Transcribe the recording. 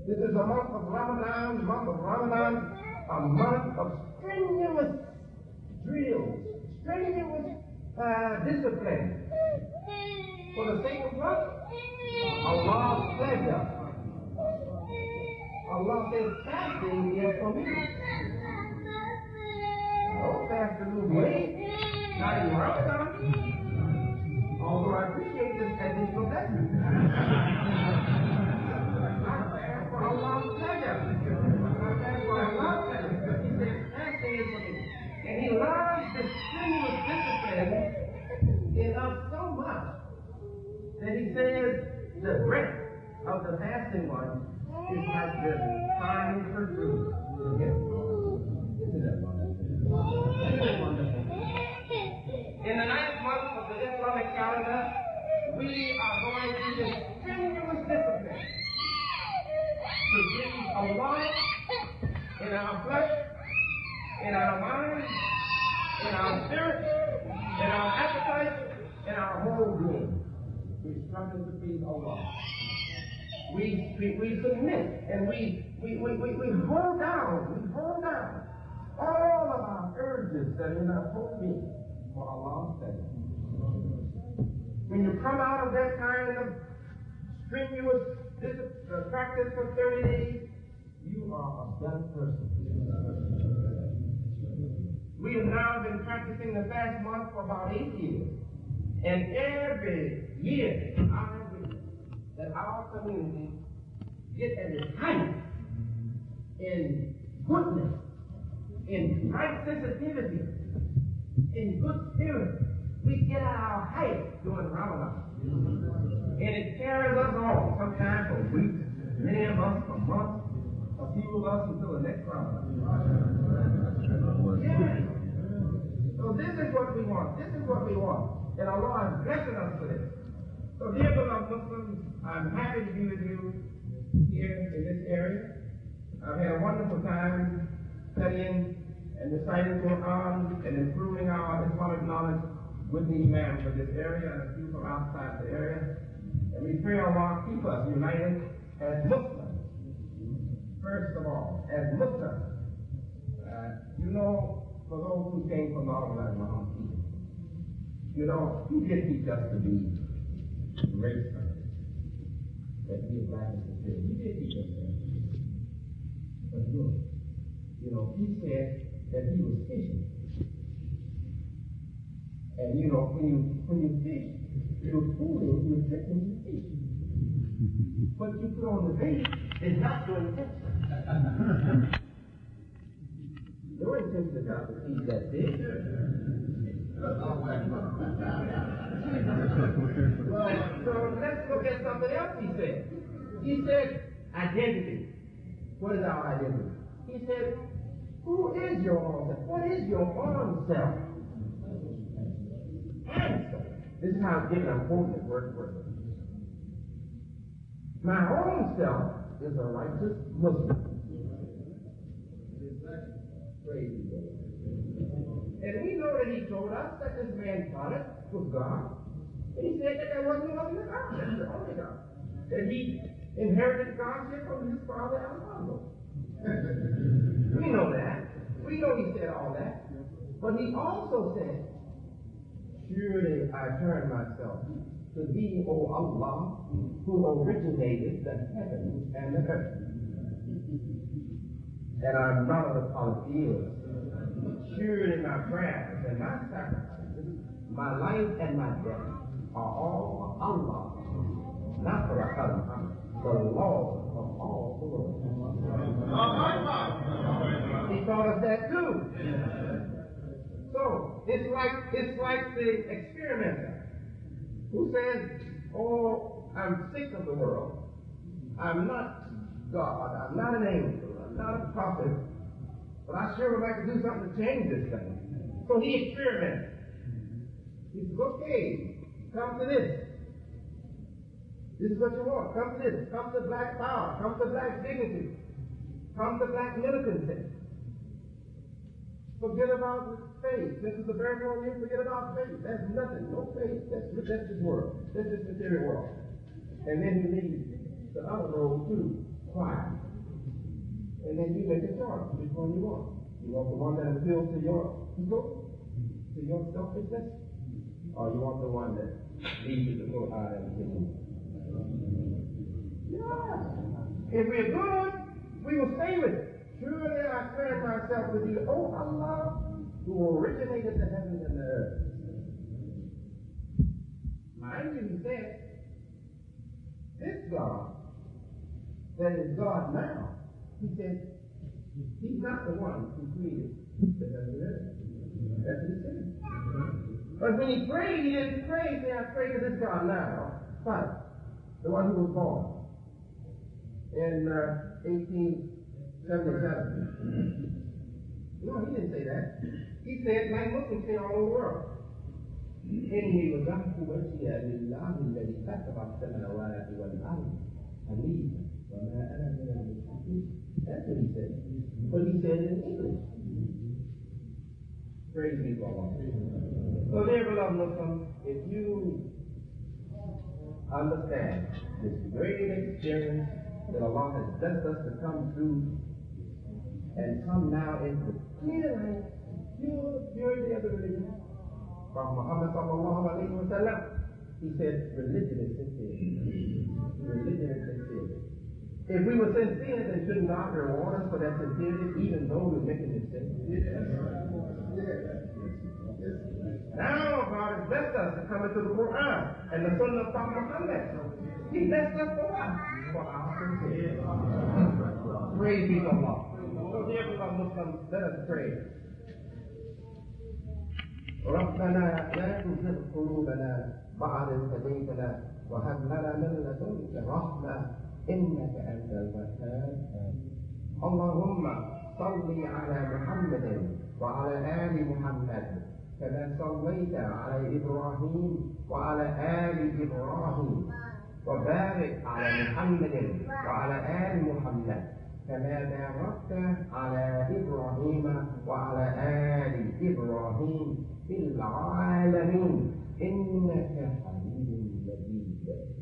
This is a month of Ramadan, a month of strenuous drills, strenuous discipline. For the sake of what? Allah's pleasure. Allah says fasting is for me. Don't fast to lose weight, not in Ramadan. Although I appreciate this additional blessing. I fast for Allah's pleasure. I fast for Allah's pleasure. Because He says fasting is for me. And He loves the strenuous discipline in us so much that He says the breath of the fasting one is like the fine perfume. Isn't that wonderful? In the 9th month of the Islamic calendar, we are going through this strenuous discipline to please Allah in our flesh, in our mind, in our spirit, in our appetite, in our whole being. We struggle to please Allah. We submit and we hold down all of our urges that are in our whole being for Allah's sake. When you come out of that kind of strenuous practice for 30 days, you are a better person. We have now been practicing the fast month for about 8 years. And every year, I believe that our community get at its height in goodness, in right sensitivity, in good spirit. We get at our height during Ramadan. And it carries us on, sometimes for weeks, many of us for months, a few of us until the next Ramadan. Yeah. So this is what we want. This is what we want. And Allah is blessing us for this. So dear beloved Muslims, I'm happy to be with you here in this area. I've had a wonderful time studying and reciting Quran and improving our Islamic knowledge with the Imam for this area and a few from outside the area. And we pray Allah keep us united as Muslims. First of all, as Muslims. You know, for those who came from all of Muhammad, you know, He did teach us to be race that He is black and sincere. He did teach us that. But look, you know, He said that He was fishing. And you know, when you fish, you're fooling, you're tricking the fish. What you put on the bait is not your intention. Your intention is not to feed that fish. Well, so let's look at something else He said. He said, identity. What is our identity? He said, who is your own self? What is your own self? Answer. This is how given I'm quoting it word for word. My own self is a righteous Muslim. Praise the Lord. And we know that He told us that this man's father was God. And He said that there wasn't no other God. That's the only God. That he inherited Godship from his father Alfonso. We know that. We know He said all that. But He also said, surely I turn myself to Thee, O Allah, who originated the heavens and the earth. And I'm not of the polytheists. Surely my prayers and my sacrifices, my life and my death are all for Allah, not for Muhammad, the Lord of all the world. He taught us that too. So it's like the experimenter who says, "Oh, I'm sick of the world. I'm not God. I'm not an angel. I'm not a prophet. But I sure would like to do something to change this thing." So he experimented. He says, "Okay, come to this. This is what you want. Come to this. Come to black power. Come to black dignity. Come to black militancy. Forget about faith. This is the very one you forget about faith. There's nothing. No faith. That's this world. That's this material world." And then he leaves the other road too. quiet. And then you make a choice which one you want. You want the one that appeals to your ego, to your selfishness, or you want the one that leads you to Quran and Sunnah? Yeah. If we're good, we will stay with it. Surely I swear myself with thee, O Allah, who originated the heavens and the earth. Mind you, he said, this God that is God now, he said, he's not the one who created the heavens and earth. That's what he said. But when he prayed, he didn't pray, say, I pray to this God now, but the one who was born in 1877. No, he didn't say that. He said, like Muslims say all over the world, إني وجهت وجهي لله الذي كتب السماوات والأرض حنيفا وما أنا من المشركين. That's what he said. But he said in English. Praise be to Allah. So dear beloved Muslims, if you understand this great experience that Allah has blessed us to come through and come now into clear purity of the religion from Muhammad sallallahu alayhi wa sallam, he said religion is sincerity. Religion is sincerity. If we were sincere, then shouldn't God reward us for that sincerity even though we're making mistakes? Now God has blessed us to come into the Quran and the Sunnah of Prophet Muhammad. He blessed us for what? For our sincerity. Praise be to Allah. So dear beloved Muslims, let us pray. ربنا لا تزغ قلوبنا بعد إذ هديتنا وهب لنا من لدنك رحمة إنك أنت الوهاب. اللهم صل على محمد وعلى آل محمد كما صليت على إبراهيم وعلى آل إبراهيم وبارك على محمد وعلى آل محمد كما باركت على إبراهيم وعلى آل إبراهيم في العالمين إنك حميد مجيد.